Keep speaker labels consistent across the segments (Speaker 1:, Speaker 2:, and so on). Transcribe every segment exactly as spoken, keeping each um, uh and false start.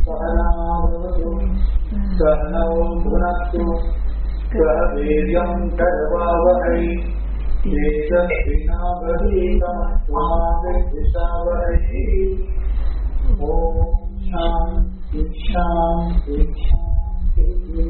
Speaker 1: Sahanavavatu Sahanau Bhunaktu Sahaviryam Karvavahai Tejasvinavadhitam Swavedhishavahai Om Shanti Shanti Shanti.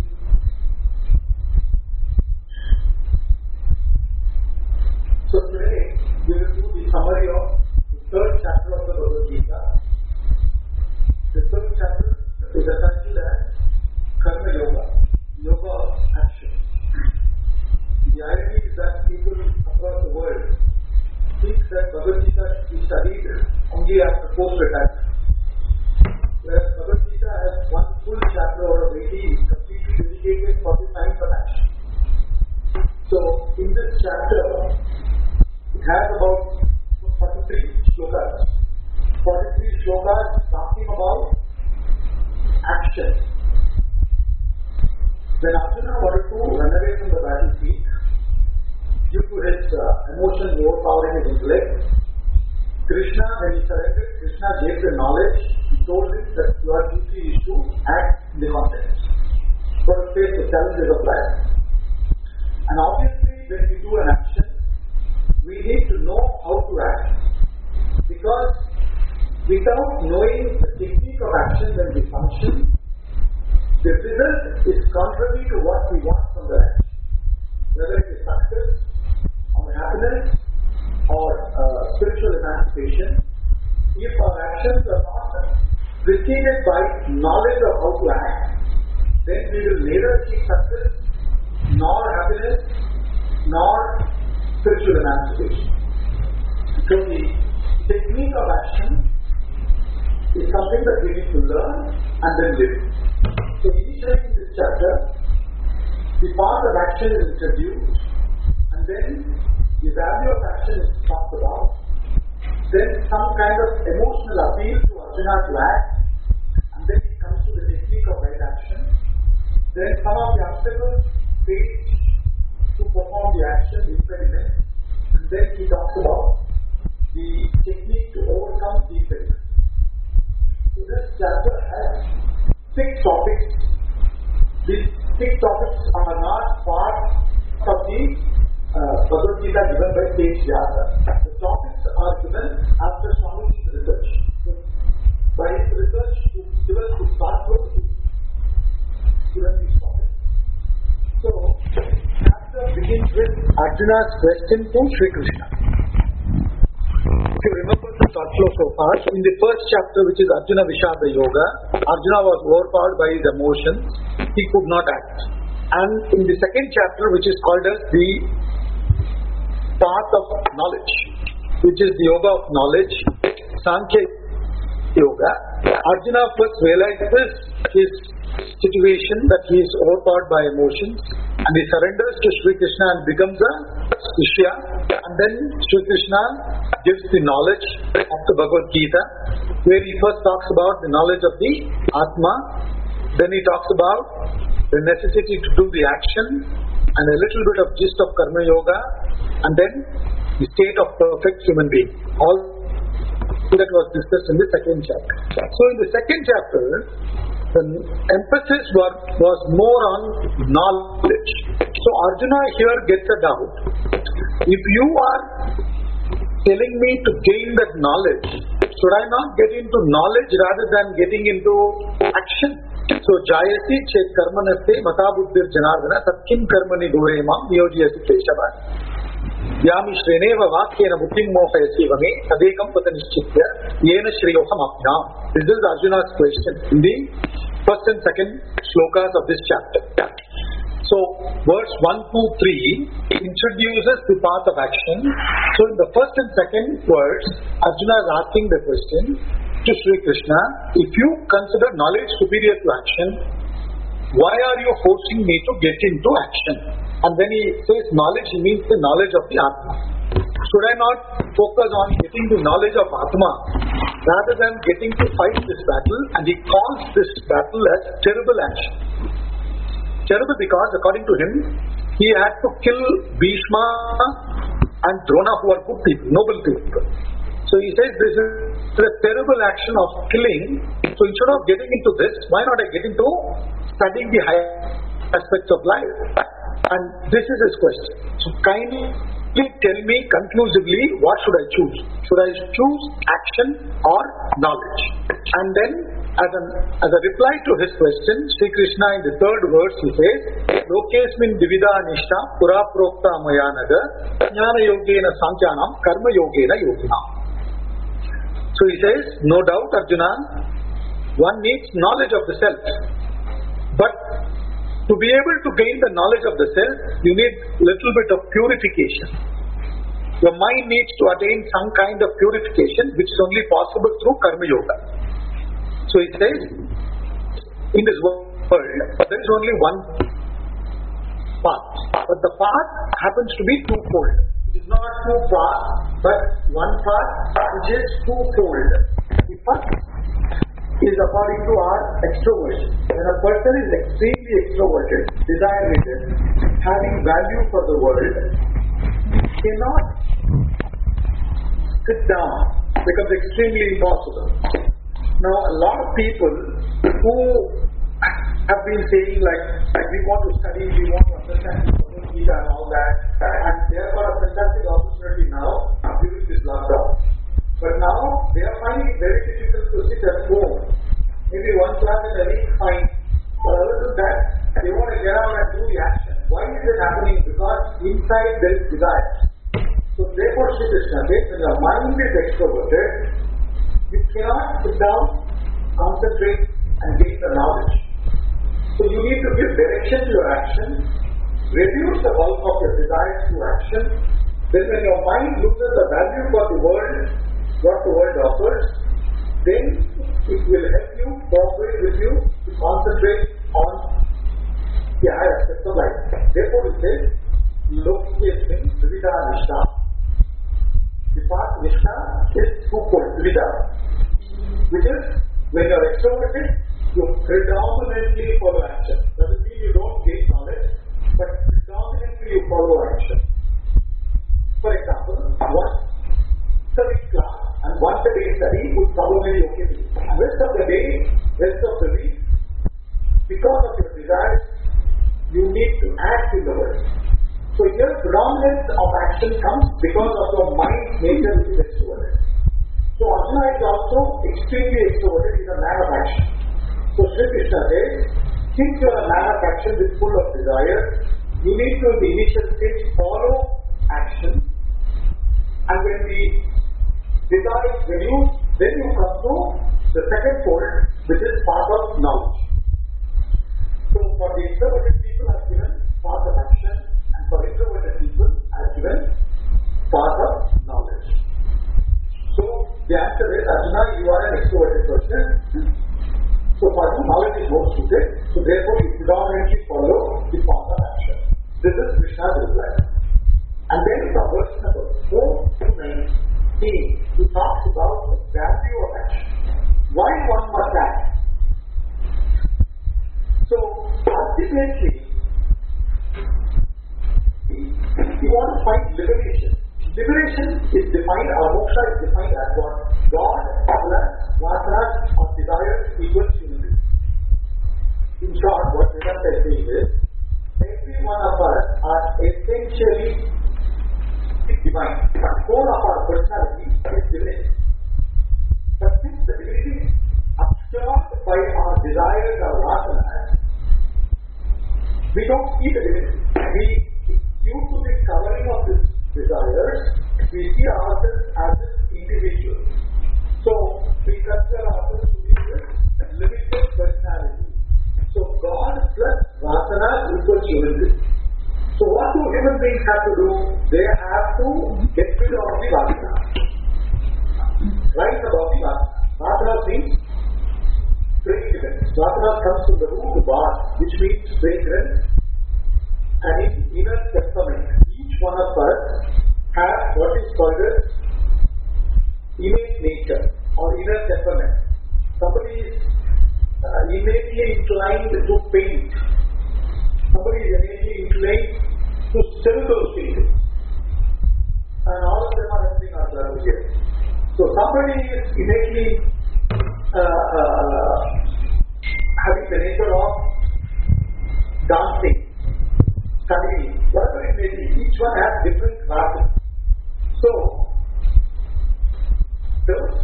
Speaker 1: So today we will do the summary of the third chapter of the Bhagavad Gita. The third chapter is essentially as Karma Yoga, Yoga of action. The idea is that people across the world think that Bhagavad Gita should be studied only after post-retirement. Whereas Bhagavad Gita has one full chapter or a Vedi completely dedicated for the science of action. So in this chapter, it has about forty-three shlokas. forty-three shlokas talking about action. When Arjuna wanted to run away from the battlefield, due to his uh, emotions overpowering his intellect, Krishna, when he surrendered, Krishna gave the knowledge. He told him that your duty is to act in the context, for to face the challenges of life. And obviously, when we do an action, we need to know how to act, because without knowing the technique of action when we function, the result is contrary to what we want from the action, whether it is success or happiness or uh, spiritual emancipation. If our actions are not preceded by knowledge of how to act, then we will neither achieve success, nor happiness, nor spiritual emancipation. So the technique of action is something that we need to learn and then live. So initially in this chapter, the path of action is introduced, and then the value of action is talked about. Then some kind of emotional appeal to Arjuna to act, and then it comes to the technique of right action. Then some of the obstacles faced to perform the action, the impediments, and then he talks about the technique to overcome the impediments. So this chapter has six topics. These six topics are not part of the uh, Bhagavad Gita given by Tej Vyasa. The topics are given after Swamiji's research. So by his research, he given to start with, given these topics. So, chapter begins with Arjuna's question to Sri Krishna. If you remember the thought flow so far, in the first chapter, which is Arjuna Vishada Yoga, Arjuna was overpowered by his emotions. He could not act. And in the second chapter, which is called as the path of knowledge, which is the yoga of knowledge, Sankhya Yoga, Arjuna first realizes his situation that he is overpowered by emotions, and he surrenders to Sri Krishna and becomes a Shishya, and then Sri Krishna gives the knowledge of the Bhagavad Gita, where he first talks about the knowledge of the Atma, then he talks about the necessity to do the action, and a little bit of gist of Karma Yoga, and then the state of perfect human being. All that was discussed in the second chapter. So in the second chapter, the emphasis was, was more on knowledge. So Arjuna here gets a doubt. If you are telling me to gain that knowledge, should I not get into knowledge rather than getting into action? So Jayasi chet karmanaste matabuddhir janardana satkim karmani goremam niyojyasi keshava yami shreneva vakyena buddhim mohayasi vame tadekam pata nishchitya yena shriyoham apyam. This is Arjuna's question in the first and second shlokas of this chapter. So verse one, two, three introduces the path of action. So in the first and second verse, Arjuna is asking the question to Sri Krishna, if you consider knowledge superior to action, why are you forcing me to get into action? And when he says knowledge, he means the knowledge of the Atma. Should I not focus on getting the knowledge of Atma rather than getting to fight this battle? And he calls this battle as terrible action. Terrible because, according to him, he had to kill Bhishma and Drona, who are good people, noble people. So he says this is a terrible action of killing. So instead of getting into this, why not I get into studying the higher aspects of life? And this is his question. So kindly tell me conclusively, what should I choose? Should I choose action or knowledge? And then as a, as a reply to his question, Sri Krishna in the third verse he says, Lokesmin divida nishta pura prokta mayanaga jnana yogena sankyanam karma yogena yoginam. So he says, no doubt Arjuna, one needs knowledge of the self. But to be able to gain the knowledge of the self, you need little bit of purification. Your mind needs to attain some kind of purification, which is only possible through Karma Yoga. So it says, in this world, there is only one path. But the path happens to be twofold. It is not two paths, but one path which is twofold. The first is according to our extroversion. When a person is extremely extroverted, desire-ridden, having value for the world, cannot sit down, becomes extremely impossible. Now, a lot of people who have been saying like, like we want to study, we want to understand Gita and all that, and they have got a fantastic opportunity now during this lockdown. But now they are finding it very difficult to sit at home. Maybe one class in a week, fine. But other than that, they want to get out and do the action. Why is it happening? Because inside there is desire. So therefore, Shri Krishna says, when your mind is extroverted, you cannot sit down, concentrate, and gain the knowledge. So you need to give direction to your action, reduce the bulk of your desires to action. Then when your mind loses the value for the world, what the world offers, then it will help you, cooperate with you to concentrate on the higher aspects of life. Therefore it says, Lokesmin divida nishta. The path nishta is twofold, divida, which is when you are extroverted, you predominantly follow action. Doesn't mean you don't gain knowledge, but predominantly you follow action. For example, one study class and once a day study would probably be okay to you. And rest of the day, rest of the week, because of your desires, you need to act in the world. So here predominance of action comes because of your mind's nature which is extroverted. So Arjuna is also extremely extroverted, he is a man of action. So Shri Krishna says, since you are a man of action with full of desire, you need to in the initial stage follow action. And when the desire is reduced, then you come to the second fold, which is path of knowledge. So for the extroverted people I have given path of action, and for introverted people I have given path of knowledge. So the answer is, Arjuna, you are an extroverted person. So for you, knowledge is more suited. So therefore you predominantly follow the path of action. This is Krishna's reply. And then from verse number four to nineteen, he talks about the value of action. Why one must act? So ultimately, you want to find liberation. Liberation is defined, or moksha is defined as what? God plus vasanas or desires equals unity. In short, what Vedanta is saying is, every one of us are essentially divine. But core of our personality is divinity. But since the divinity is obscured by our desires or vasanas, we don't see the divinity. We, due to the covering of this desires, we see ourselves as individuals. So we consider ourselves to be this limited personality. So God plus vasana equals unity. So what do human beings have to do? They have to get rid of the vasana. Right above the vasana. Vasana means fragrance. Vasana comes from the root vas, which means fragrance, and in inner temperament. Each one of us has what is called as innate nature or inner temperament. Somebody is uh, innately inclined to paint. Somebody is innately inclined to sell those things. And all of them are helping our level here. So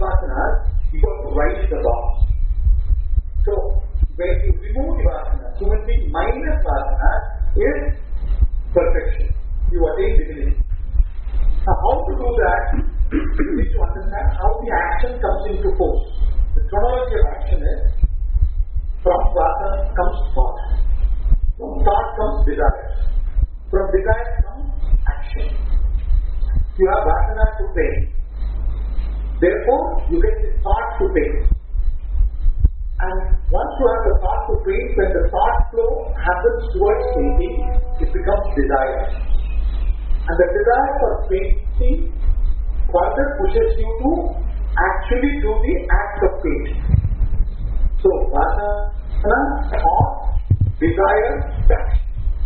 Speaker 1: vasanas, you have to rise the bar. So, when you remove the vasanas, human being minus vasanas is perfection. You attain divinity. Now, how to do that? You need to understand how the action comes into force. The chronology of action is from vasana comes thought. From thought comes desire. From desire comes action. You have vasanas to pay. Therefore, you get the thought to pay. And once you have the thought to pay, when the thought flow happens towards painting, it becomes desire. And the desire for painting further pushes you to actually do the act of painting. So, vasana, thought, desire, action.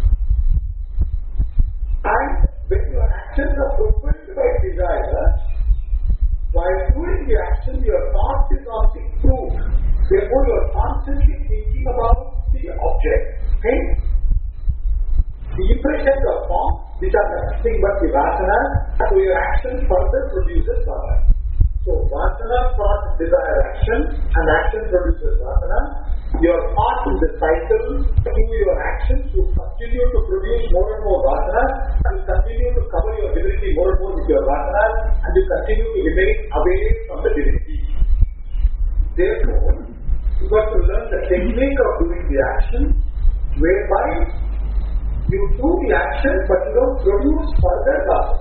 Speaker 1: And when your actions are fulfilled by desire, while doing the action, your thought is on the fruit. Therefore, you are constantly thinking about the object. Okay? The impressions are formed, which are nothing but the vasanas, so your action further produces vasana. So, vasana thought, desire, action, and action produces vasana. Your thought in the cycle, through your actions, you continue to produce more and more vasanas, and you continue to cover your divinity more and more with your vasanas, and you continue to remain away from the divinity. Therefore, you got to learn the technique of doing the action, whereby you do the action, but you don't produce further vasana.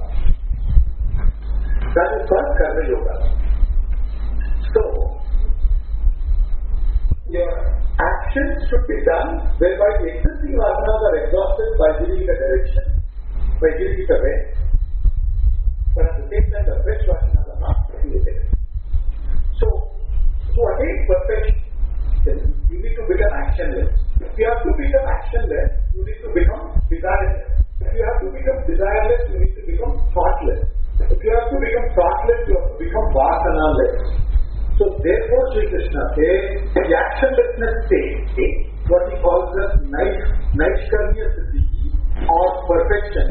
Speaker 1: That is called Karma Yoga. So, your actions should be done whereby the existing vasanas are exhausted by giving it a direction, by giving it a way. But at the same time, the fresh vasanas are not created. So, to attain perfection, you need to become actionless. If you have to become actionless, you need to become desireless. If you have to become desireless, you need to become thoughtless. If you have to become thoughtless, you have to become vasana-less. So therefore, Sri Krishna says, the actionlessness state, what he calls as Naishkarmya Siddhi or perfection,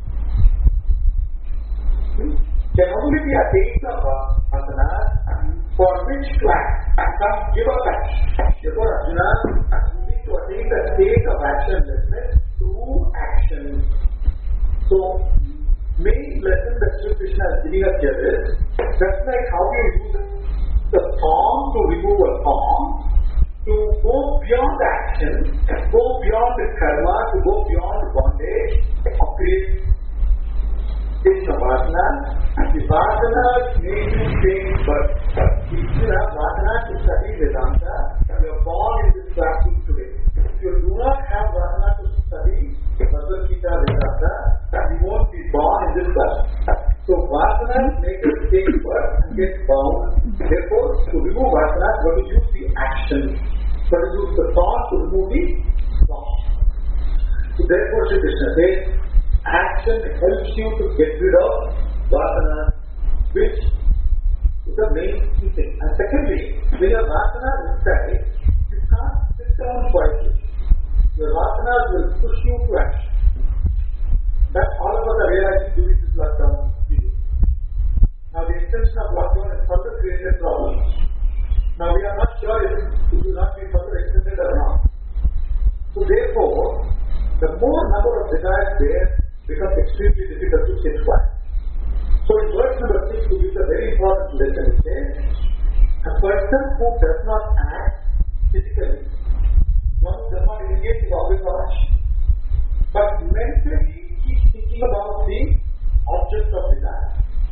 Speaker 1: can only be attained of vasana for which to act and come give up action. Therefore, Arjuna, you need to attain the state of actionlessness through action. So, main lesson that Sri Krishna is giving us here is just like how you use the form to remove a form, to go beyond action, go beyond the karma, to go beyond bondage of creation of vasana, and the vasana make you take birth. If you have vasana to study Vedanta, you are born in this classroom today. If you do not have vasana to study Bhagavad Gita Vedanta, you won't be born in this class. So vasana make us take birth and get bound. Therefore, to remove vasana, you have to use the action. You have to use the thought to remove the thought. So therefore, Sri Krishna says, action helps you to get rid of vasana, which is the main thing. And secondly, when your vasana is inside, you can't sit down quietly. Your vasanas will push you to action. That all of us are realizing during this lockdown period. Now the extension of lockdown has further created problems. Now we are not sure if it will not be further extended or not. So therefore, the more number of desires there becomes extremely difficult to sit quiet. So in verse number six, to give a very important lesson, it says, a person who does not act physically, one who does not engage is always for action, but mentally keeps thinking about the object of desire.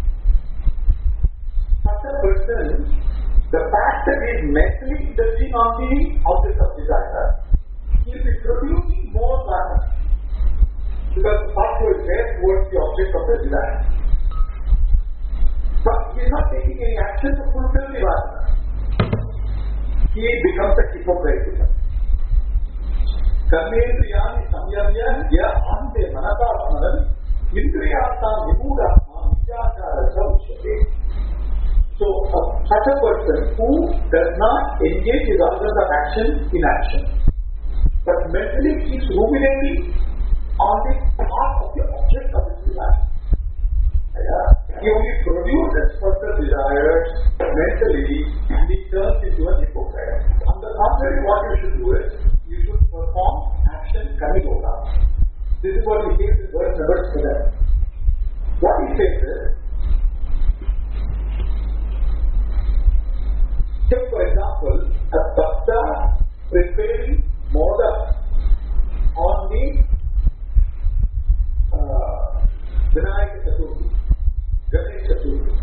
Speaker 1: Such a person, the fact that he is mentally indulging on the object of desire, he will be producing more vasana. Because the thought is there towards the object of the desire. But he is not taking any action to fulfill the vasana. He becomes a hypocrite. Karmendriyani samyamya ya ante manasasmaran indriyata vimudasma vidyakara uchyate. So, uh, such a person who does not engage his organs of action in action, but mentally keeps ruminating on the thought of the object of his desire. he only produces further desires mentally and he turns into a hypocrite. On the contrary, what you should do is, you should perform action kamigoda. This is what he says in verse number seven. What he says is, take for example, a bhakta preparing modak on the uh, Vinayaka Chaturthi, Ganesh Chaturthi.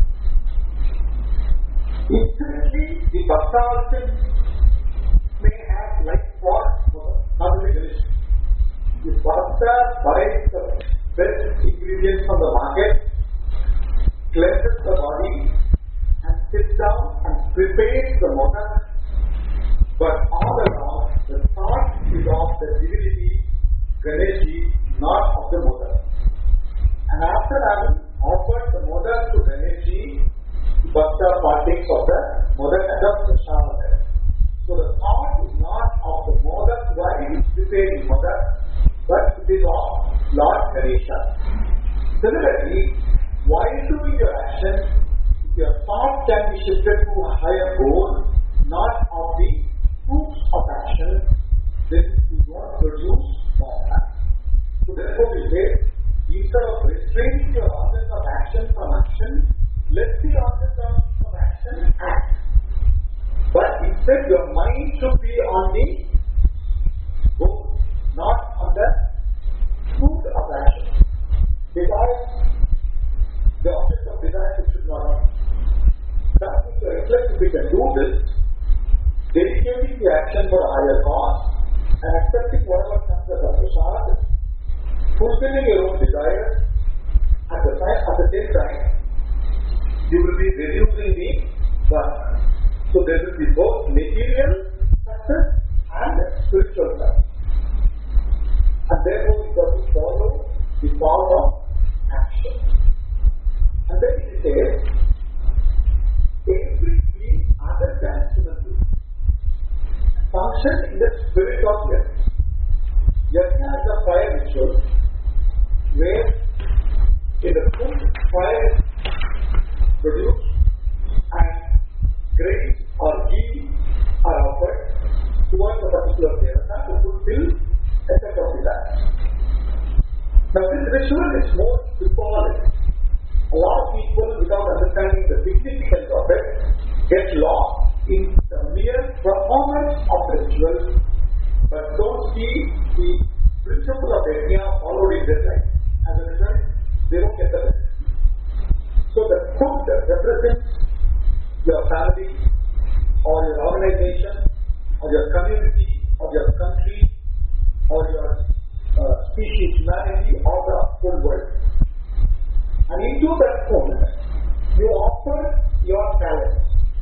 Speaker 1: Instantly, the bhakta also may have like for modak, not only Ganesh. The bhakta buys the best ingredients from the market, cleanses the body, and sits down and prepares the modak, but all along the thought is of the divinity Ganeshi, not of the modak. And after having offered the modak to Ganeshi, bhakta partakes of the modak as a prasada. So the thought is not of the modak while preparing modak, but it is of Lord Ganesha. Similarly, while doing your action, your thought can be shifted to a higher goal, not of the fruits of action, then you don't produce that. So therefore we say, instead of restraining your organs of action from action, let the organs of action act. But instead your mind should be on the goal, not on the fruit of action. Because the object of desire should not be. That is to reflect if we can do this, dedicating the action for a higher cause and accepting whatever comes as a prasad, fulfilling your own desires, at the, time, at the same time, you will be reducing the burden. So there will be both material success and spiritual success. And therefore we got to follow the power of action. And then it says, every being other than human being function in the spirit of yajna. Yajna is a fire ritual where in the food fire is produced and grain or ghee are offered towards a particular devata to fulfill a set of desires. Now this ritual is more symbolic. A lot of people, without understanding the significance of it, get lost in the mere performance of the ritual, but don't see the principle of yajna followed in their life. As a result, they don't get the benefit. So the food represents your family, or your organization, or your community, or your country, or your uh, species, humanity, or the whole world. And into that food, you offer your talents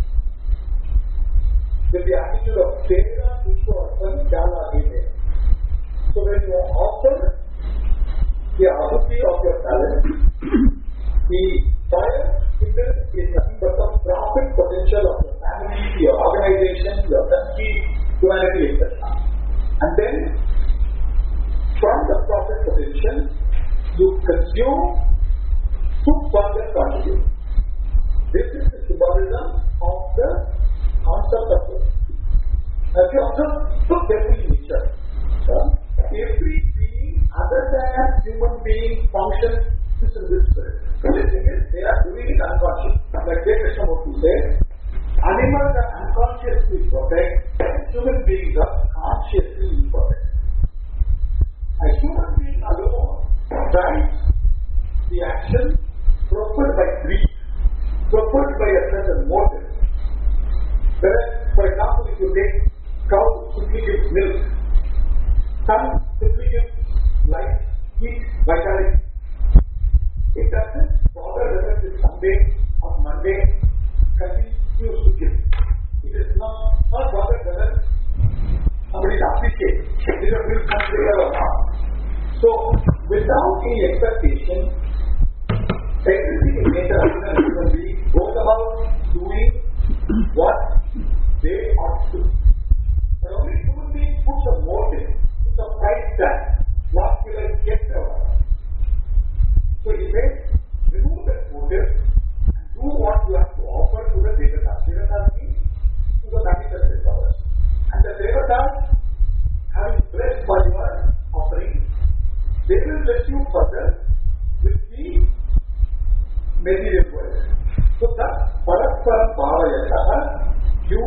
Speaker 1: with the attitude of Tera Pushpa Jala Gite. So when you offer the ahuti of your talent, the fire in this is nothing but the profit potential of your family, your organization, your country, humanity, et cetera. And then from the profit potential, you consume to further contribute. This is the symbolism of the concept of it. Now, if you observe so carefully in nature, uh, every being other than human being functions in this spirit. The only thing is, they are doing it unconsciously. Like J. Krishnamurti says, animals are unconsciously perfect, human beings are consciously imperfect. A human being alone drives the action propelled by greed, propelled by a certain motive. Whereas, for example, if you take cow simply gives milk, sun simply gives light, heat, vitality. It doesn't bother whether it is Sunday or Monday, continues to give. It is not, not bothered whether somebody is appreciated. Did your milk come clear or not? So, without any expectation, everything in nature of a human being goes about doing what they ought to. But only human being puts a motive, puts a price tag. What will I get out? So he says, remove that motive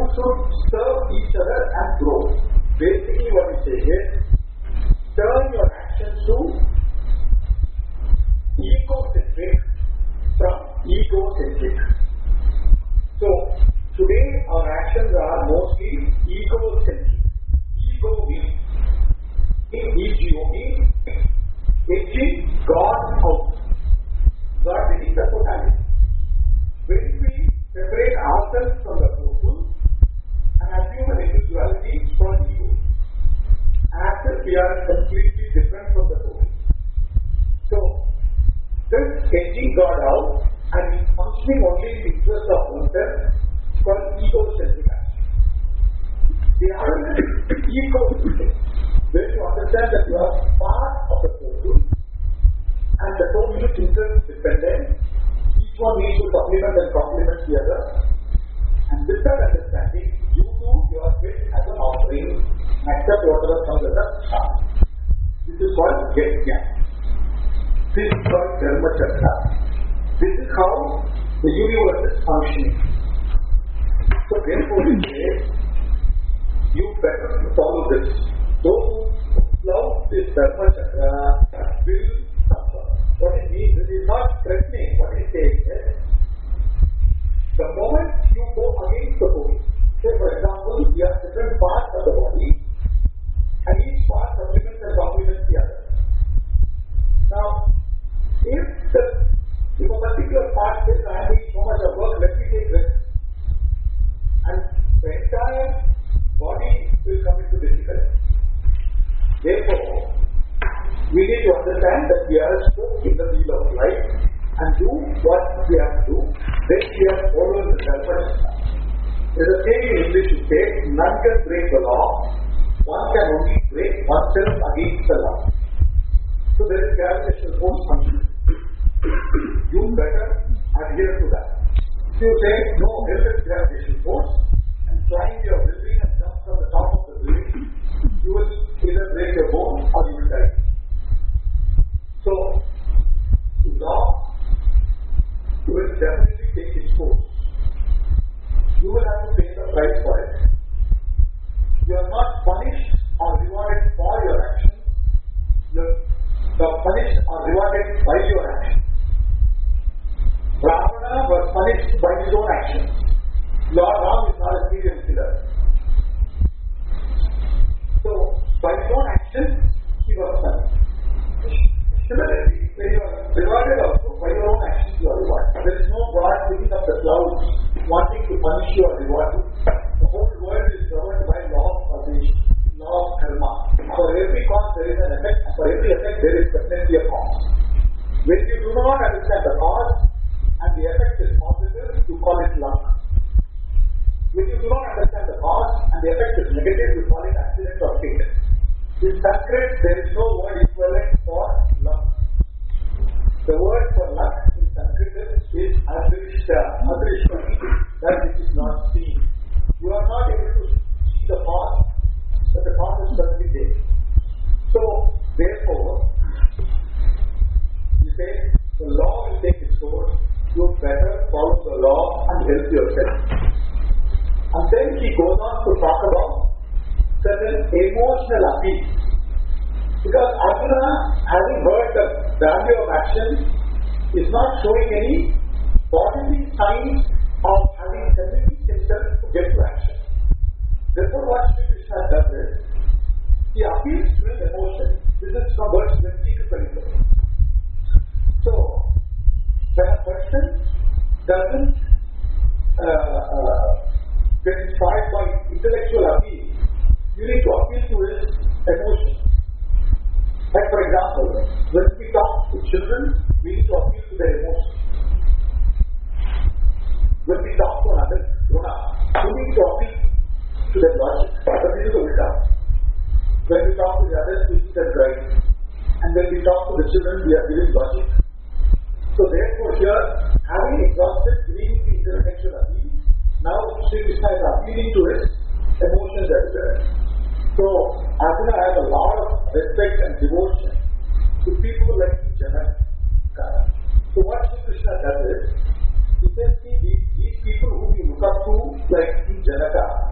Speaker 1: should serve each other and grow. Basically what we say is, turn your actions to egocentric from egocentric. So, today our actions are mostly egocentric. Ego means, E G O means, edging God out. God means the totality. When we separate ourselves from the total and assume an individuality for ego, as if we are completely different from the total. So, this edging God out and functioning only in the interest of oneself is called egocentric action. The other is egocentric, where you understand that you are part of the total and the total is interdependent. Each one needs to supplement and complement the other. And with that understanding, you do your bit as an offering and accept whatever comes as a charge. This is called Yajna. This is called Dharma Chakra. This is how the universe is functioning. So therefore we say, you better follow this. Those who love this Dharma Chakra will suffer. What it means, it is not threatening. What it says is, the moment you go against the body, say for example, we have different parts of the body, and each part supplements and complements the other. Now, if the if a particular part says, I am doing so much of work, let me take rest, and the entire body will come into difficulty. Therefore, we need to understand that we are a spoke in the wheel of life and do what we have to do. Then we are following the Dharma. There is a saying in English which says, none can break the law, one can only break oneself against the law. So there is gravitational force functioning. You better adhere to that. If you say, no, there is gravitational force, and climb your building and jump from the top of the building, you will either break your bone or you will die. So, law will definitely take its course. You will have to pay the price for it. You are not punished or rewarded for your actions. You are punished or rewarded by your actions. Ravana was punished by his own actions. Lord Ram is not a serial killer. So, by his own actions, he was punished. Similarly, when you are rewarded also, by your own actions you are rewarded. There is no God picking up the clouds, wanting to punish you or reward you. The whole world is governed by law of causation, law of karma. For every cause there is an effect, and for every effect there is definitely a cause. When you do not understand the cause, and the effect is positive, you call it luck. When you do not understand the cause, and the effect is negative, you call it accident or fate. In Sanskrit, there is no word equivalent for luck. The word for luck in Sanskrit is adrishta. Adrishta means that which is not seen. You are not able to see the cause, but the cause is certainly there. So, therefore, you say the law will take its course. You better follow the law and help yourself. And then he goes on to talk about certain emotional appeal. Because Arjuna, having heard the value of action, is not showing any bodily signs of having convinced himself to get to action. Therefore, what Sri Krishna does is, he appeals to his emotion. This is from verse twenty to twenty-seven. So, when a person doesn't uh, uh, get inspired by intellectual appeal, you need to appeal to his emotion. Like for example, when we talk to children, we need to appeal to their emotion. When we talk to another grown-up, we need to appeal to their logic. But this is the ulta. When we talk to the others, we see them right. And when we talk to the children, we are giving logic. So therefore here, having exhausted giving the intellectual appeal, now Sri Krishna is appealing to his emotions as well. So Arjuna has a lot of respect and devotion to people like Janaka. So what Sri Krishna does is, he says, see, these, these people whom you look up to, like Janaka,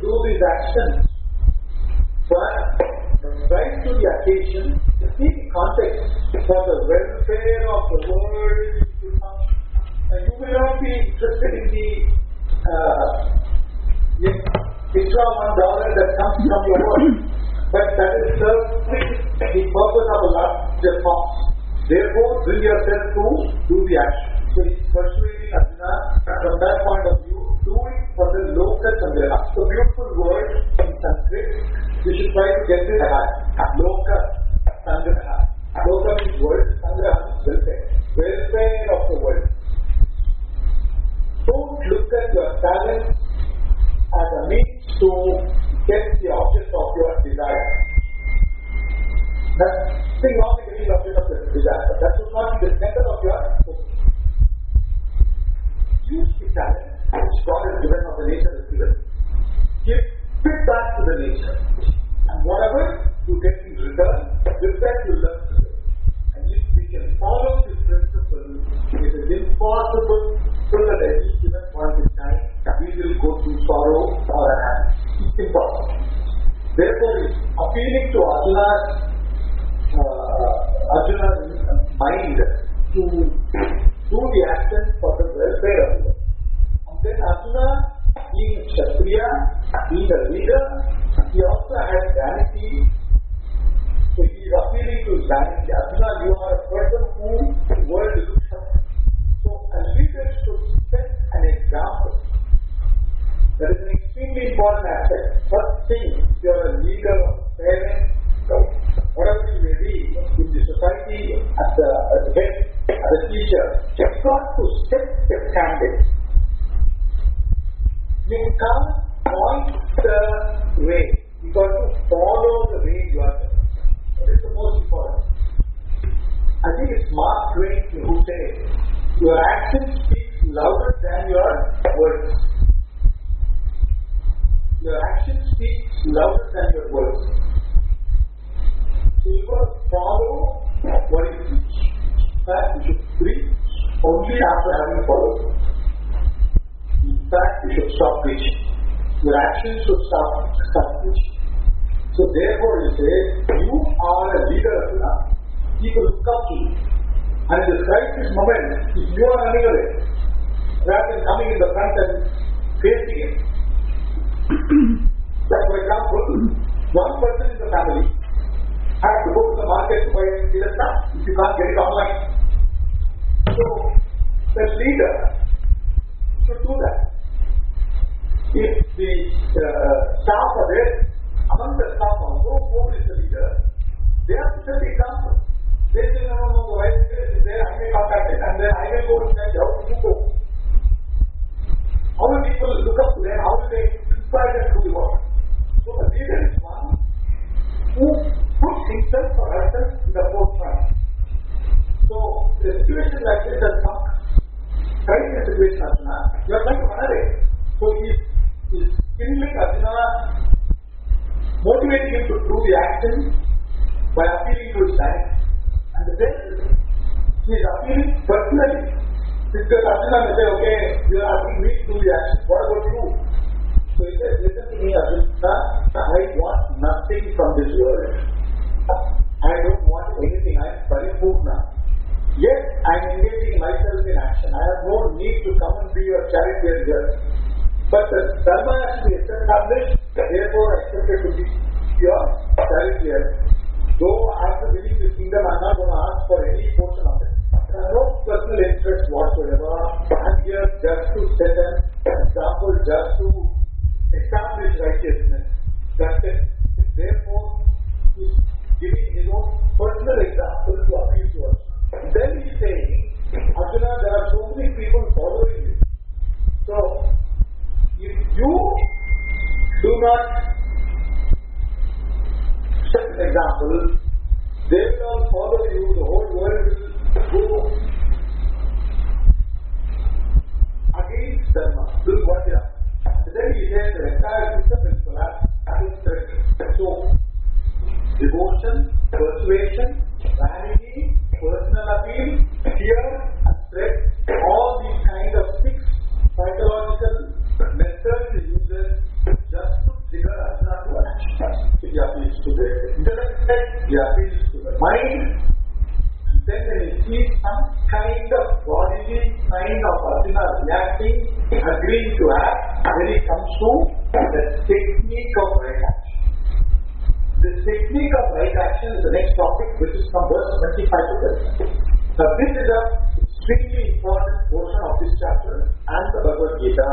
Speaker 1: do these actions, but rise to the occasion, see the context for the welfare of the world. Uh, you may not be interested in the uh, extra one dollar that comes from your work, but that is serving the purpose of a larger cause. Therefore, bring yourself to do the action. So he's persuading Arjuna from that point of view, do it for the local Sangraha. So beautiful word in Sanskrit, we should try to get this right. Loka Sangraha. Loka means world, Sangraha means welfare. Welfare of the world. Don't look at your talent as a means to get the object of your desire. Nothing wrong in getting the object of your desire, but that should not be the center of your focus. Use the talent which God has given or the nature has given. Give it back to the nature. And whatever you get in return, with that you learn to do. And if we can follow this principle, it is impossible so that at any given point in time we will go through sorrow or happiness. It's impossible. Therefore, it's appealing to Arjuna's, uh, Arjuna's mind to do the action for the welfare of the world. And then Arjuna, being a Kshatriya, being a leader, he also has vanity. So he is appealing to his vanity. Arjuna, you are a person who the world looks up. So a leader should set an example. That is an extremely important aspect. First thing, if you are a leader or a parent, whatever you may be in the society, as the, as the head, as a teacher, you've got to set the standard. You can't point the way. You've got to follow the way you are. That is the most important. I think it's Mark Twain who says, your actions speak louder than your words. Your actions speak louder than your words. So you got to follow what you teach. In fact, you should preach only after having followed. In fact, you should stop preaching. Your actions should stop, stop preaching. So therefore you say, you are a leader, Arjuna. People look up to you. And in this crisis moment, if you are running away, rather than coming in the front and facing it. Like for example, one person in the family has to go to the market to buy either stuff if you can't get it online. So the leader should do that. If the uh, staff are there, among the staff also, who is the leader, they have to set the example. They say, no, no, no, the right place is there, I may contact it, and then I will go and tell you, how do you go? How many people look up to them? How do they inspire them to do the work? So the leader is one who puts himself or herself in the forefront. So the situation like this has come, crisis situation, Arjuna, you are trying to run away. So he is kindling Arjuna, motivating him to do the action by appealing to his life. And then he is appealing personally. Because Arjuna may say, okay, you are asking me to do the action. What about you? So he says, listen to me, Arjuna, I want nothing from this world. I don't want anything. I am paripurna. Yes, I am engaging myself in action. I have no need to come and be your charioteer here. But the dharma has to be established, therefore I accepted to be your charioteer. Though after winning this kingdom, I am not going to ask for any portion of it. I have no personal interest whatsoever. I am here just to set an example, just to establish righteousness. That's it. Therefore, he is giving his own personal example to appeal to us. Then he is saying, Arjuna, there are so many people following you. So, if you do not set an example, they will all follow you, the whole world will go against Dharma, doing what they are. And then he says the entire system will collapse. So, devotion, persuasion, vanity, personal appeal, fear and threat, all these kind of six psychological methods he uses just to he appeals to the intellect, he appeals to the mind. And then when he sees some kind of bodily sign of Arjuna reacting, agreeing to act, then he comes to the technique of right action. The technique of right action is the next topic, which is from verse twenty-five to thirty. Now this is an extremely important portion of this chapter and the Bhagavad Gita.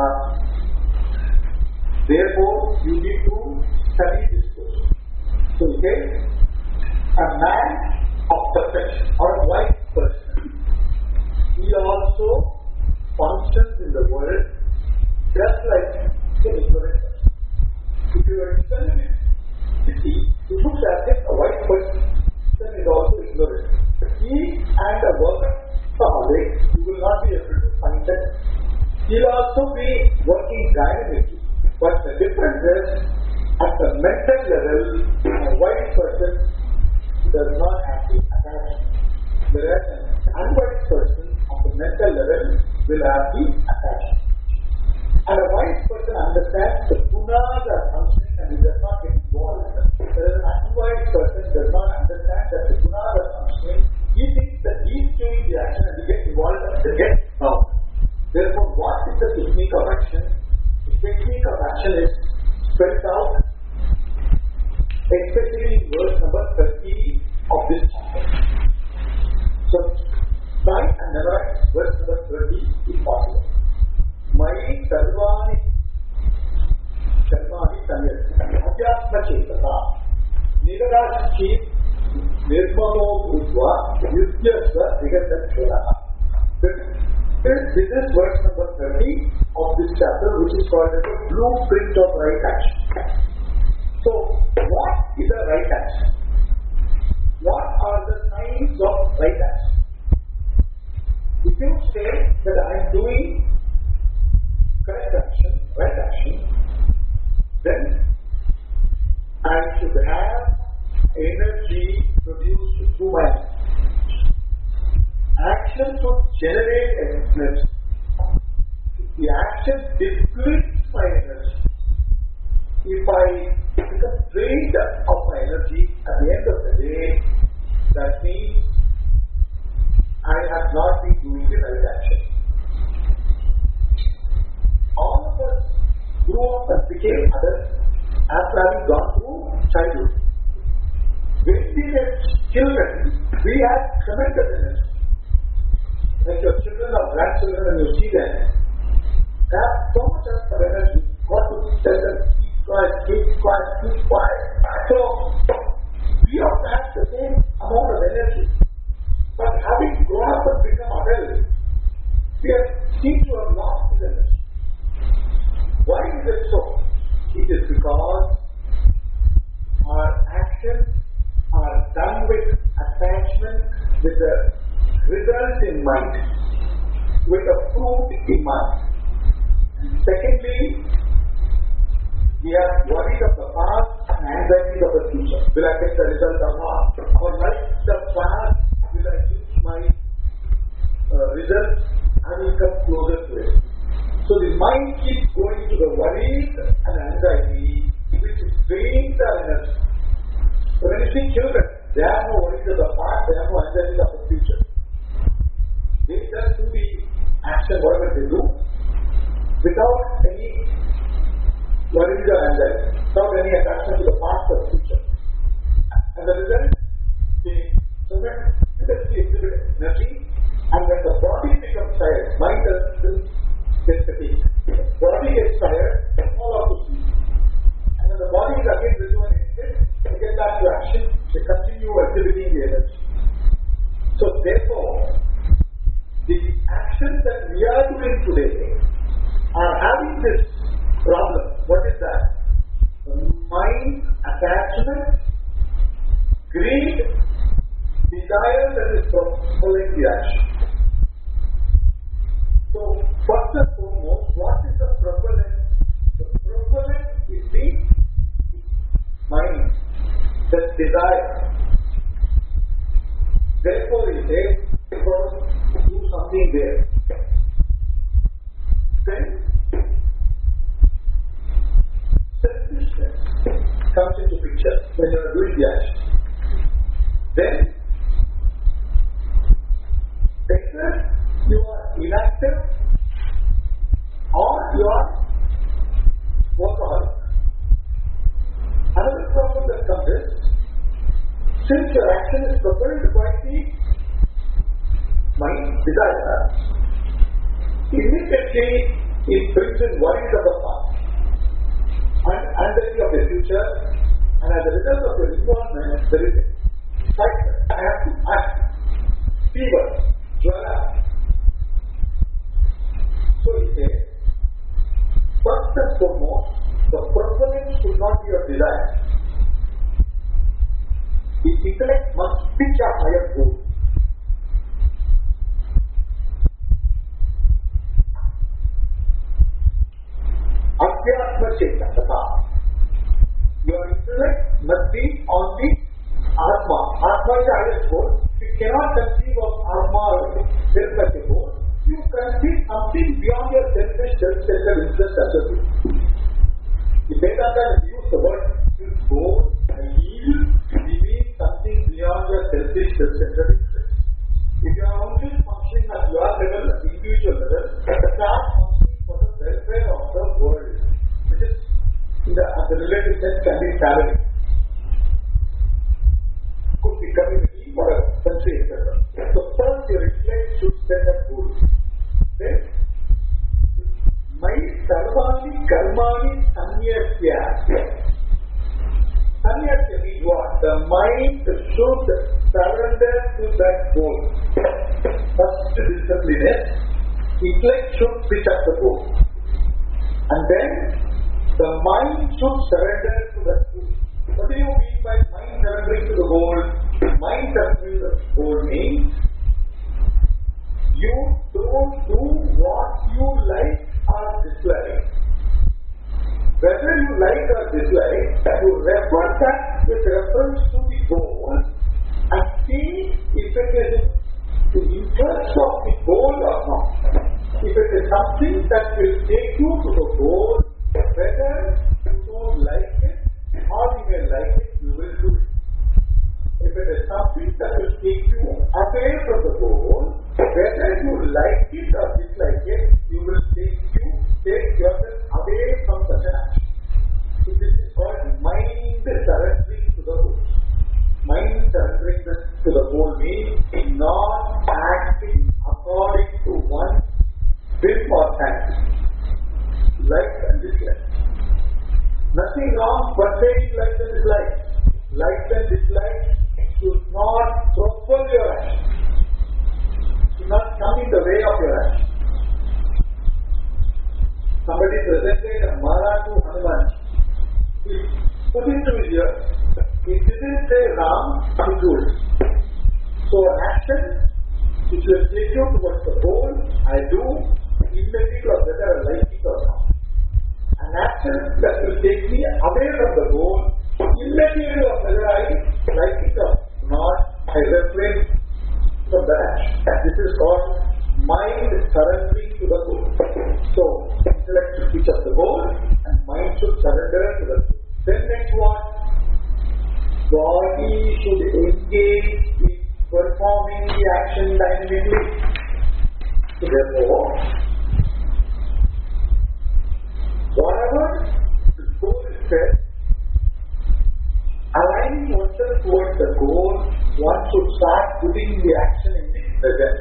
Speaker 1: Therefore, you need to study this portion. So he says, a man of perfection or a wise person, he also functions in the world just like an ignorant person. If you are externally see, it looks as if a wise person is also ignorant. He and a worker away, you will not be able to find that. He will also be working dynamically. But the difference is, at the mental level, a wise person does not have the attachment. Whereas an unwise person on the mental level will have the attachment. And a wise person understands the gunas are functioning and he does not get involved. Whereas an unwise person does not understand that the gunas are functioning. He thinks that he is doing the action and he gets involved and he gets bound. Therefore, what is the technique of action? The technique of action is spelled out, especially in verse number thirty of this chapter. So, try and memorize verse number thirty if possible. Mai sarvani sarvani sanyati adhyatma chetata niradashi nirmamo bhutva yudyasva vigatastharaha. This is verse number thirty of this chapter, which is called as the blueprint of right action. So, what is a right action? What are the signs of right action? If you say that I am doing correct action, right action, then I should have energy produced through my action to generate energy. The action depletes my energy. If I become drained of my energy at the end of the day, that means I have not been doing the right action. All of us grew up and became adults after having gone through childhood. When we were children, we had tremendous energy. Like your children or grandchildren, when you see them, they have so much of energy. What to tell them, keep quiet, keep quiet, keep quiet. So, we also have the same amount of energy. But having grown up and become adults, we have seem to have lost this energy. Why is it so? It is because our actions are done with attachment, with the result in mind, with a fruit in mind. And secondly, we are worried of the past and anxiety of the future. Will I get the result or not? Or like the past, will I reach my uh, result and will come closer to it? So the mind keeps going to the worries and anxiety, which drains our energy. So when you see children, they have no worries of the past, they have no anxiety of the future. They just do the action, whatever they do, without any worries or anxiety, without any attachment to the past or future. And the result, they tremendously exhibit energy, and when the body becomes tired, mind doesn't get fatigued. Body gets tired, they fall off to sleep. And when the body is again rejuvenated, they get back to action, they continue exhibiting the energy. So therefore, the actions that we are doing today are having this problem. What is that? The mind, attachment, greed, desire that is propelling the action. So, first and foremost, what is the propellant? The propellant is the mind, the desire. Therefore, he says, because do something there. Then, selfishness comes into picture. when you are doing the action. Then, either you are inactive or you are workaholic. Another problem that comes is, since your action is propelled by the mind desire, immediately it brings in worries of the past and anxiety of the future, and as a result of your involvement, there is a cycle. I have to act. Fever, jwala. So he says, first and foremost, the propellant should not be your desire. The intellect must pitch a higher goal. Adhyatma Chetana. Your intellect must be on the Atma. Atma is the highest goal. You cannot conceive of Atma or self as a goal. You conceive something beyond your selfish, self-centered interest as a goal. The Vedanta has used the word goal and yield to mean something beyond your selfish, self-centered interest. If you are only functioning at your level, at the individual level, start functioning for the welfare of the world, which is, in the, at the relative sense, can be family, could be community, or a country, et cetera. So first your intellect should set a goal. Then, my sarvani karmani sanyasya. Sanyasya means what? The mind should surrender to that goal. First discipline is, intellect should pitch up the goal. And then, the mind should surrender to that goal. What do you mean by mind surrendering to the goal? Mind surrendering to the goal means, you don't do what you like or dislike. Whether you like or dislike, you refer that with reference to the goal and see if it is in the interest of the goal or not. If it is something that will take you to the goal, whether you don't like it or you may like it, you will do it. If it is something that will take you away from the goal, whether you like it or dislike it, you will take you take yourself away from such an action. So this is called mind surrendering to the goal. Mind surrendering to the goal means not acting according to one's will or fancy, like and dislike. Nothing wrong per se in like and dislike. Like and dislike should not propel your action. Should not come in the way of your action. Somebody presented a mala to Hanuman. He put it to his ear. He didn't say Ram, he do it. So an action which will take you towards the goal, I do, irrespective of whether I like it or not. An action that will take me away from the goal, irrespective of whether I like it or not, I refrain from that action. This is called mind surrendering to the goal. So, intellect should pitch up the goal and mind should surrender to the goal. Then next one, body should engage in performing the action dynamically. So therefore, whatever the goal is set, aligning oneself towards the goal, one should start putting the action in the present.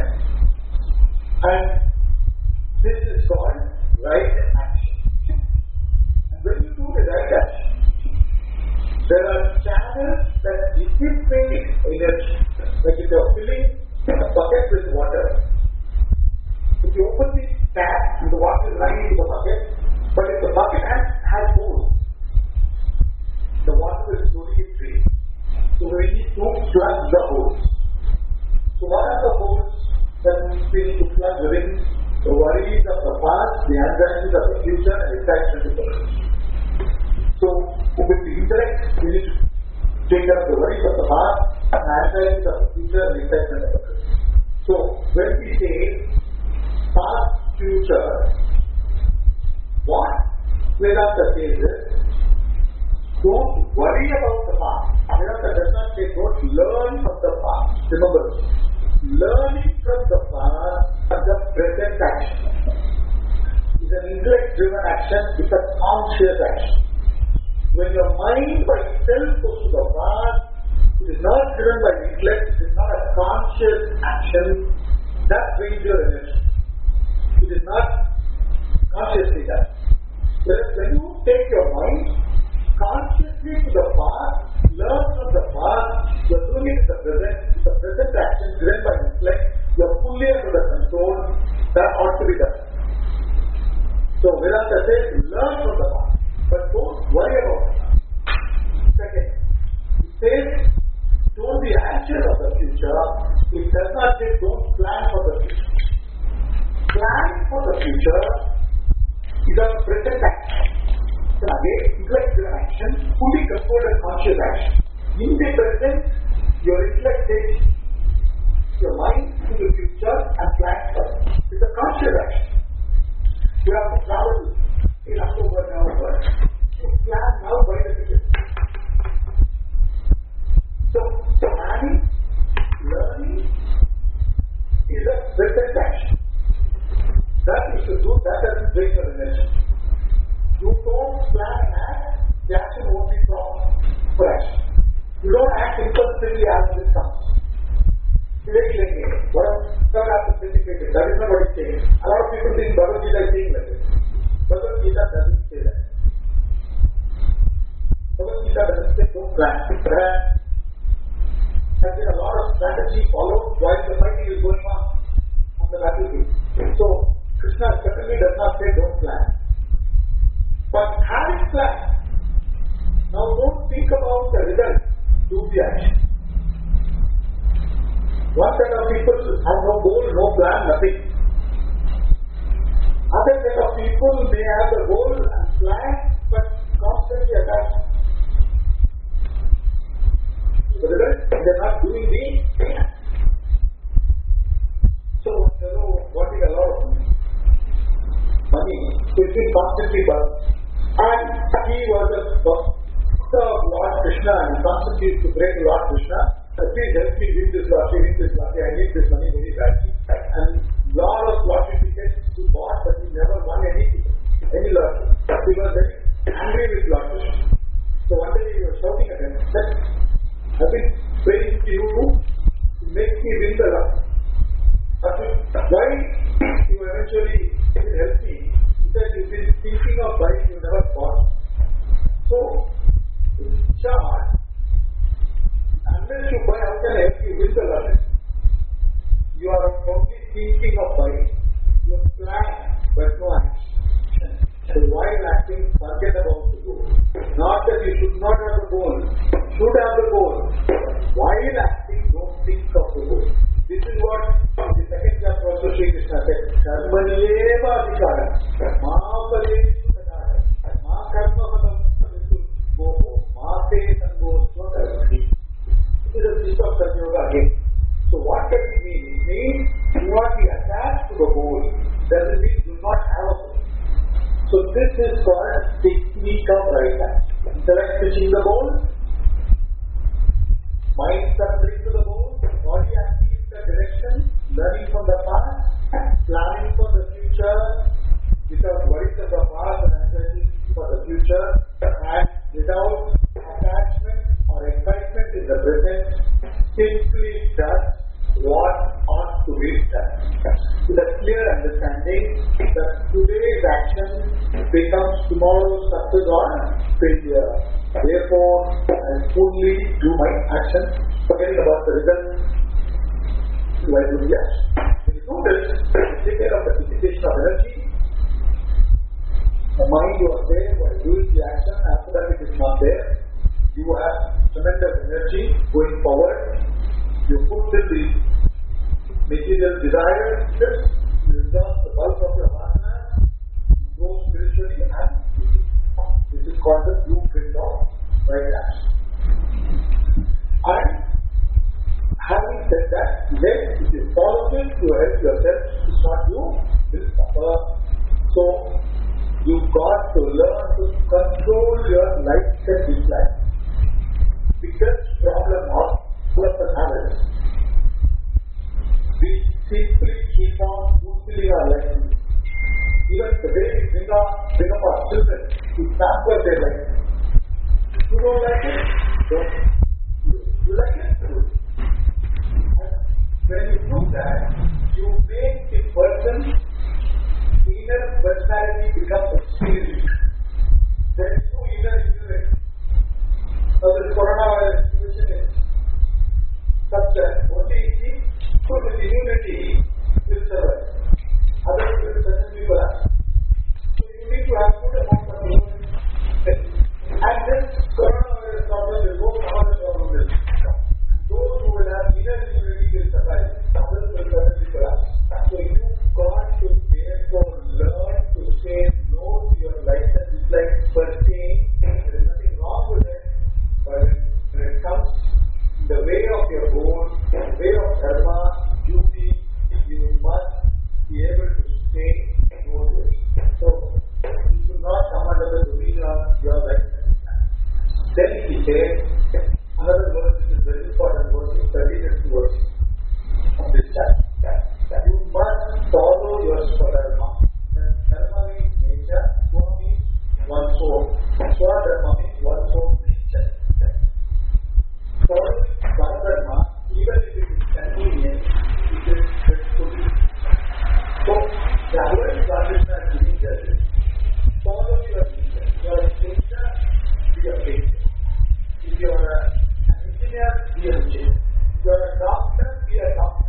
Speaker 1: And this is called right action. And when you do the right action, there are channels that dissipate energy. Like if you are filling a bucket with water, if you open the tap and the water is running into the bucket, but if the bucket has, has holes, the water will slowly get drained. So we need to plug the holes. So what are the holes that we need to plug within? The worries of the past, the anxieties of the future, and excitement of the present. So with the intellect, we need to take care of the worries of the past, and anxieties of the future, and excitement of the present. So when we say past, future, what Vedanta says is, Don't worry about the past. Vedanta does not say don't learn from the past. Remember, learning from the past is the present action. It's an intellect-driven action. It's a conscious action. When your mind by itself goes to the past, it is not driven by the intellect. It is not a conscious action. That drains your energy. It is not consciously done. Whereas when you take your mind consciously to the past, learn from the past, you are doing it in the present. It's a present action driven by intellect. You are fully under the control. That ought to be done. So Vedanta says, learn from the past, but don't worry about it. Second, it says, don't be anxious of the future. It does not say don't plan for the future. Plan for the future is a present action. So again, intellect-driven action, fully controlled and conscious action. In the present, your intellect takes your mind to the future and plans for it. It's a conscious action. You have to travel in October, November. You plan now by the ticket. So, planning, learning is a present action. That you should do, that doesn't drain your energy. You don't plan and act, the action won't be proper for action. You don't act impulsively as it comes. What happens dedicated? That is not what it's saying. A lot of people think Bhagavad Gita is saying like this. Bhagavad Gita doesn't say that. Bhagavad Gita doesn't say don't plan. There has been a lot of strategy followed while the fighting is going on on the battlefield. So, Krishna certainly does not say don't plan. But having planned, now don't think about the result, do the action. One set of people have no goal, no plan, nothing. Other set of people may have the goal and plan, but constantly attached. The result, they are not doing the thing. So, fellow wanting a lot of money, money, which is constantly burnt. And he was a doctor of Lord Krishna and constantly used to pray to Lord Krishna, please help me win this lottery, win this lottery, I need this money very badly. And lot of lottery tickets he bought, but he never won any ticket, any lottery. He was very angry with Lord Krishna. So one day he was shouting at him, that I've been praying to you to make me win the lottery. But why you eventually didn't help me? Because you've been thinking of buying, you never bought. So, in short, unless you buy, how can I help you win the lottery? You are only thinking of buying. You have planned, but no action. So while acting, forget about the goal. Not that you should not have the goal. You should have the goal. While acting, don't think of the goal. This is what the second chapter also Sri Krishna said. Karmaniyeva adhikara. Ma paresu kadara. Ma karma padam padisu moho. Ma te sango swakarati. This is a gist of Karma Yoga again. So what does it mean? It means do not be attached to the goal. Doesn't mean do not have a goal. So this is called technique of right action. Intellect reaching the goal. Mind surrendering to the goal. Body acting in the direction. Learning from the past. Planning for the future. Without worries of the past and anxiety for the future. And without attachment or excitement in the present. Simply does what ought to be done. With a clear understanding that today's action becomes tomorrow's success or failure. Therefore, I fully do my action, forgetting about the result. Do I do the action? When you do this, you take care of the dissipation of energy. The mind you are there while doing the action, after that it is not there. You have tremendous energy going forward. You fulfill the material desires, you exhaust the bulk of your vasana, you grow spiritually, and this is called the blueprint of right action. And having said that, then if you follow this, you help yourself, it's not you, this is suffer. So, you've got to learn to control your likes and dislikes. don't like it, don't. You like it, do it. And when you do that, you make the person's inner personality become experienced. There is no inner ignorance. Now this coronavirus situation is such that only the people with immunity will survive. Others will certainly collapse. So you need to have good amount of immunity. And this coronavirus problem will go, another problem will come. Those who will have inner immunity will survive. Others will certainly collapse. So you got to therefore learn to say no to your likes and dislikes per se. There is nothing wrong with it. But when it comes in the way of your goal, the way of dharma, duty, you must be able to say no to it. So you should not come under the domain of your life. Then he says, another verse which is very important, verse thirty-two verse of this chapter. You must follow your swadharma. Dharma means nature, swa means one's soul. Swadharma means one's own nature. Following swadharma, even if it is convenient, it is good to do. So, the whole Krishna is giving us follow your nature. Your nature, be a painter. If you are an engineer, be an engineer. If you are a doctor, be a doctor.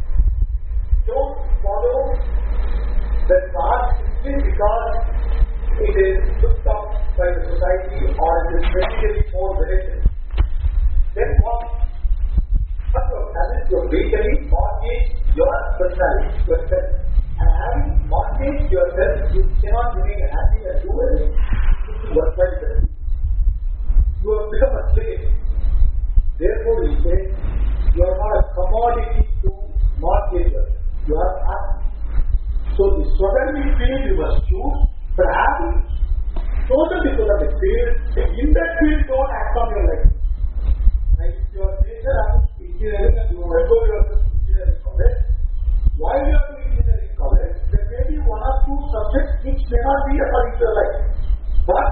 Speaker 1: Don't follow the path simply because it is looked up by the society or it is medically more related. Then what? First of all, as if you are basically mortgage your personality, yourself. And having mortgaged yourself, you cannot remain happy and do anything which is worthwhile. You have become a slave. Therefore, he says, you are not a commodity to mortgage yourself. You are happy. So the swadharmic field you must choose, but having chosen the swadharmic field, in that field don't act on your life. Like if your nature happens to engineering and you enroll yourself in engineering college, while you are doing engineering college, there may be one or two subjects which may not be according to your life. But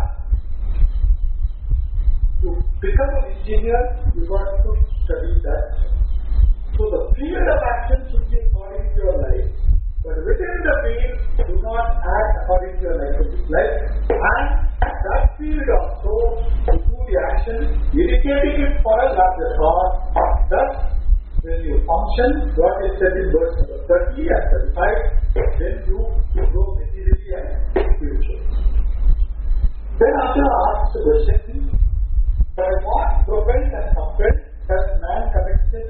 Speaker 1: to become an engineer, you got to study that. So the field of action should be according to your life. But within the field, do not act according to your life. life. And that field also, to do the action, dedicating it for a larger cause. Thus, when you function, what is said in verse number thirty and thirty-five, then you, you grow materially and spiritually. Then Arjuna asks the question, by what propelled and compelled does man commit sin?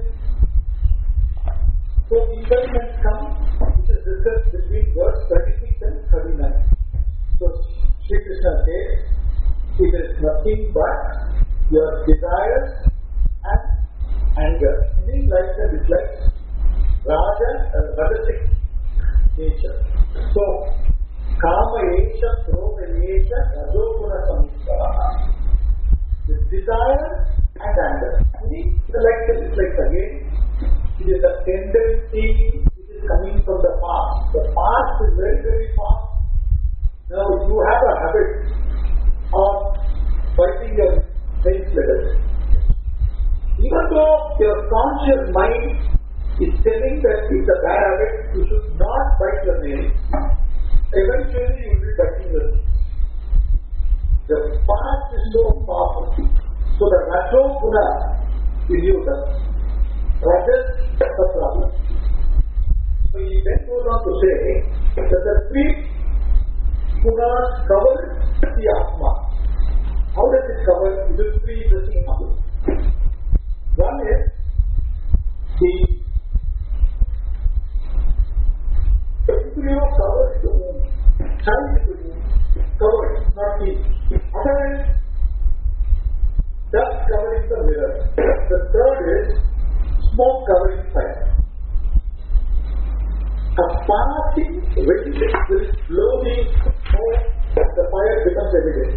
Speaker 1: So impediments come, which is discussed between verse thirty-six and thirty-nine. So Sri Krishna says, it is nothing but your desires and anger, meaning likes and dislikes, raja, uh, rajasic nature. So, kama esha, krodha esha, rajoguna samskara. The desire and anger, meaning the likes and dislikes again. It is a tendency which is coming from the past. The past is very, very past. Now, you have a habit of fighting your pain letters. Even though your conscious mind is telling that it's a bad habit, you should not bite your nails. Eventually, you will be biting your nails. The past is so powerful. So, the Rajo Guna is used. Rajas is the problem. So he then goes on to say that the three gunas cover the Atma. How does it cover? It is three interesting examples. One is the embryo covers the womb. Child is the womb. Covered, not the other is dust covering the mirror. The third is smoke covering fire. A passing wind will blow the smoke and the fire becomes evident.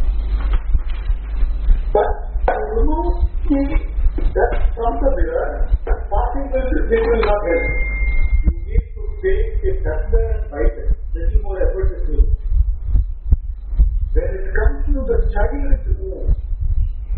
Speaker 1: But to remove the dust from the mirror, passing wind will not help. You need to take a duster and bite it. Little more effort is needed. When it comes to the child womb,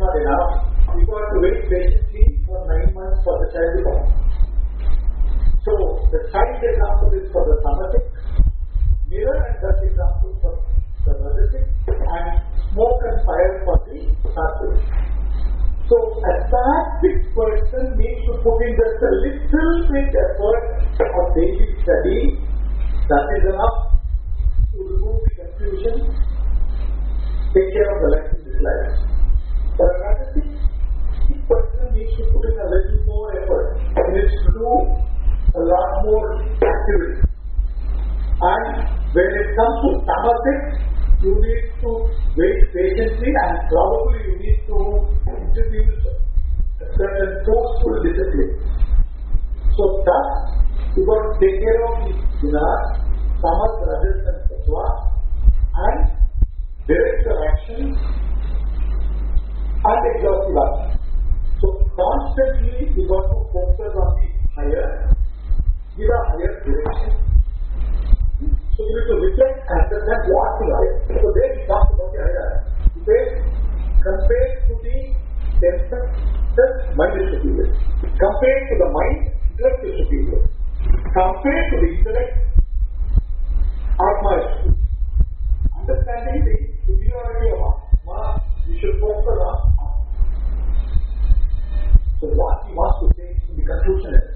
Speaker 1: not enough. You got to wait patiently for nine months for the child to come. So the child example is for the tamastic, mirror and dust example for the rajasic, and smoke and fire for the sattvic. So a sattvic person needs to put in just a little bit effort of daily study. That is enough to remove the confusion, take care of the life in this life. But a rajasic person needs to put in a little more effort. He needs to do a lot more activity. And when it comes to tamasic, you need to wait patiently and probably you need to introduce a certain forceful discipline. So thus, you got to take care of the gunas, tamas, rajas and sattva, and direct your action and exhaustive action. So constantly you got to focus on the higher, give a higher direction. So you need to reflect and understand what is higher. So there we talked about the higher. You say, compared to the temper, the mind is superior. Compared to the mind, intellect is superior. Compared to the intellect, Atma is superior. Understanding the superiority of Atma, you should focus on Atma. So what he wants to say in the conclusion is,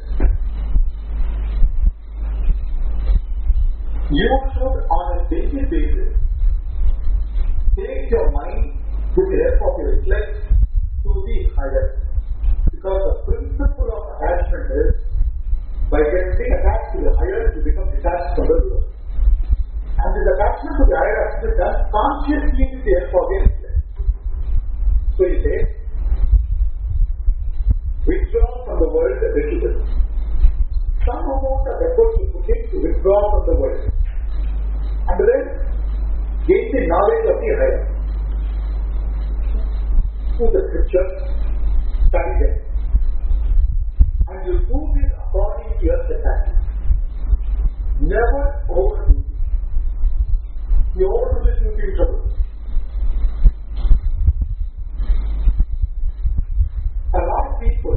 Speaker 1: you should on a daily basis take your mind with the help of your intellect to the higher. Because the principle of attachment is, by getting attached to the higher, you become detached from the lower. And this attachment to the higher has to be done consciously with the help of your intellect. So he says, withdraw from the world a little bit. Some amount of effort you put in to withdraw from the world. And then gain the knowledge of the higher. Through the scriptures, study them. And you do this according to your capacity. Never overdo it. You overdo this, you will be in trouble. A lot of people,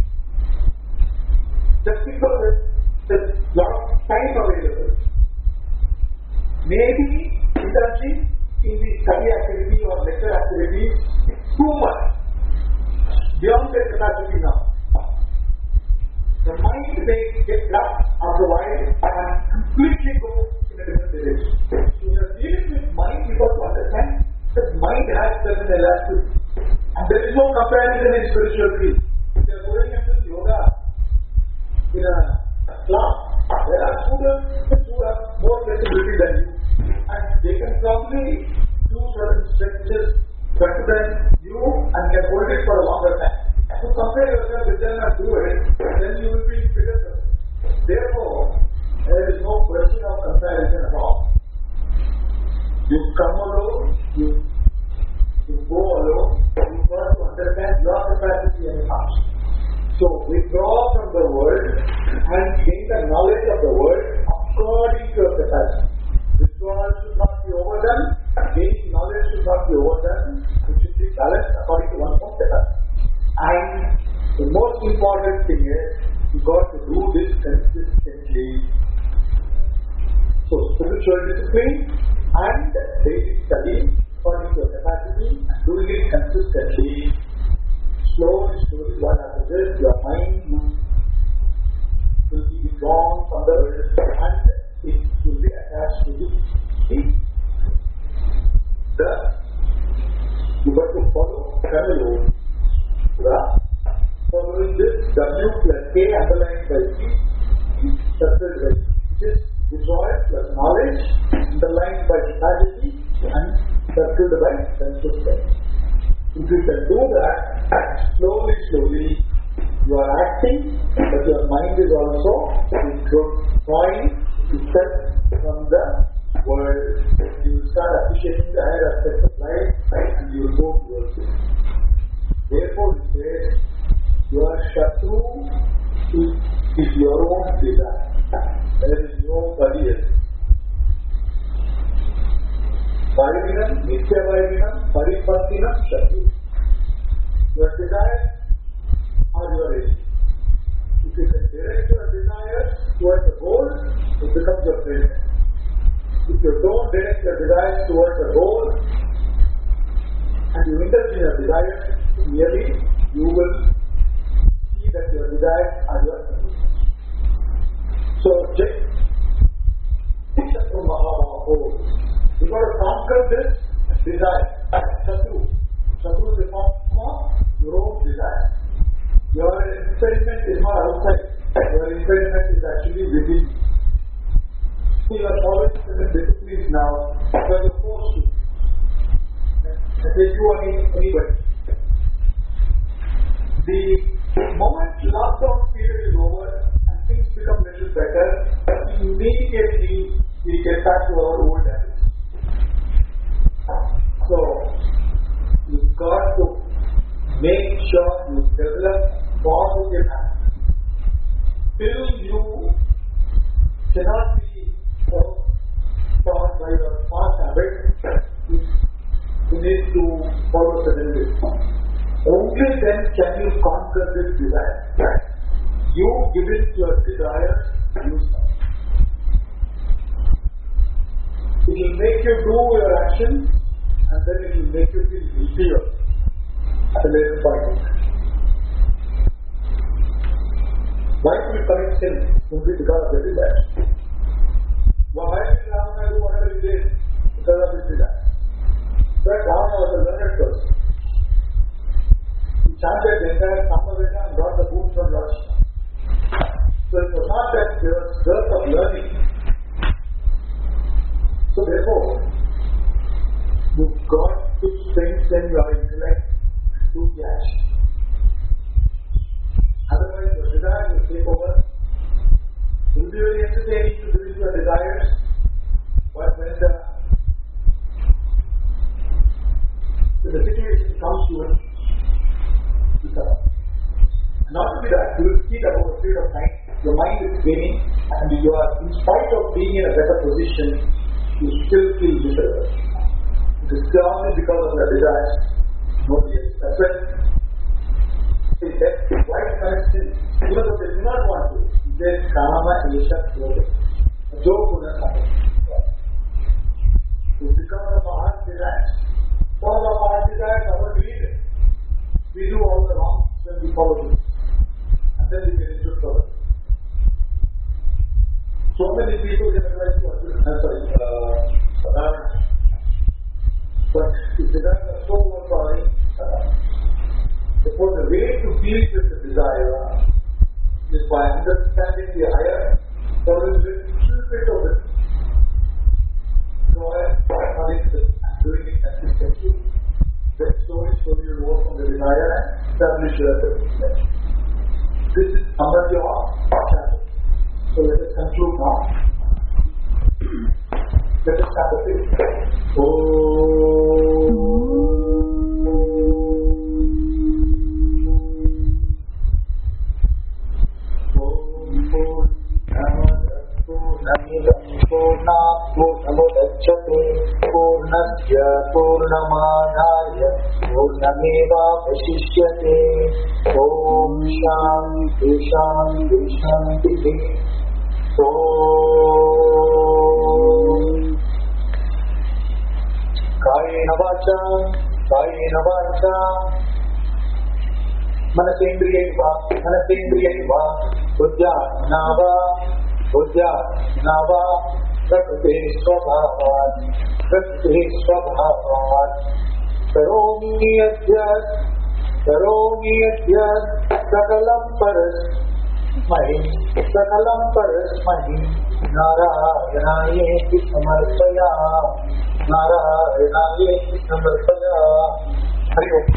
Speaker 1: just because there's a lot of time available, maybe indulging in the study activity or lecture activity is too much, beyond their capacity now. The mind may get lost after a while and completely go in a different direction. So you are dealing with mind, you got to understand that mind has certain elasticity. And there is no comparison in spiritual field. If you are going into yoga in a class, there are students who have more flexibility than you. And they can probably do certain stretches better than you and can hold it for a longer time. So compare yourself with them and do it, then you will be bigger. Therefore, there is no question of comparison at all. You come alone, you, you go alone, you got to understand your capacity and heart. So withdraw from the world and gain the knowledge of the world according to your capacity. Withdrawal should not be overdone, gaining knowledge should not be overdone, it should be balanced according to one's own capacity. And the most important thing is, you got to do this consistently. So spiritual discipline and daily study according to your capacity and doing it consistently. Slowly, slowly, what happens is your mind will be withdrawn from the world and it will be attached to the seat. The you got to follow Camilo. Following this, W plus K underlined by C, circled by C, which is withdrawal plus knowledge, underlined by capacity, and circled by consciousness. If you can do that, slowly, slowly, you are acting, but your mind is also withdrawing itself from the world. You will start appreciating the higher aspects of life, and you will go towards it. Therefore, it says, your Shatru is, is your own desire. There is nobody else. Vaivinam, Nitya Vaivinam, Paripantinam, Shatru. your desires are your aim. If you can direct your desires towards the goal, it becomes your friend. If you don't direct your desires towards the goal and you indulge in your desires, merely you will see that your desires are your friend. So, Jai Shatru Mahabaho, you got to conquer this desire. Shatru. Shatru is the form of your own desire. Your experiment is not outside. Your experiment is actually within. You are following certain disciplines now, so you are forced to. And they do any, anybody. The moment lockdown period is over and things become a little better, immediately we get back to our old habits. So, you've got to make sure you develop positive habits. Till you cannot be taught by your past habits, you need to follow certain ways. Only then can you conquer this desire. You give it your desire, you stop. It will make you do your actions and then it will make you feel guilty at a later point. Why do we commit sin? Simply because of the desire. Why did Ravana do whatever he did? Because of his desire. But Ravana was a learned person. He chanted the entire Samaveda and got the boon from Lord Shiva. So it was not that there was dearth of learning. So therefore, you've got to strengthen your intellect to catch. Otherwise, your desire will take over. It will be very entertaining to do your desires, but when the, when the situation comes to it, you stop. Not only that, you will see that over a period of time, your mind is gaining, and you are, in spite of being in a better position, you still feel miserable. It is only because of your desires, nobody else. That's why they said, why commit sin? Even though they do not want to, they say, Kama Esha Kyoto. Jo Puna Kama. It's because of our heart desires. All of our desires are our greed. We do all the wrong when we follow them. And then we get into trouble. So many people get advice to Arjuna. I'm sorry, uh, Sadhana. But if the desires are so overpowering, Sadhana. Therefore, the way to deal with the desire is by understanding the higher, following a little bit of it, joy, following it, and doing it consistently. Then slowly, slowly you work on the desire and establish your self. This is number your chapter. So let us conclude now. Let us start the page. Oh. पूर्णमुदच्यते पूर्णस्य पूर्णमादाय पूर्णमेवावशिष्यते ॐ शान्ति शान्ति शान्तिः ॐ कायेन वाचा कायेन वाचा मनसेन्द्रियैव मनसेन्द्रियैव बुद्ध्यात्मना बुद्ध्यात्मना प्रकृते स्वभावात् प्रकृते स्वभावात् करोमि यद्यत् करोमि यद्यत् सकलं परस्मै सकलं परस्मै नारायणायेति समर्पयामि नारायणायेति समर्पयामि हरि ओम्।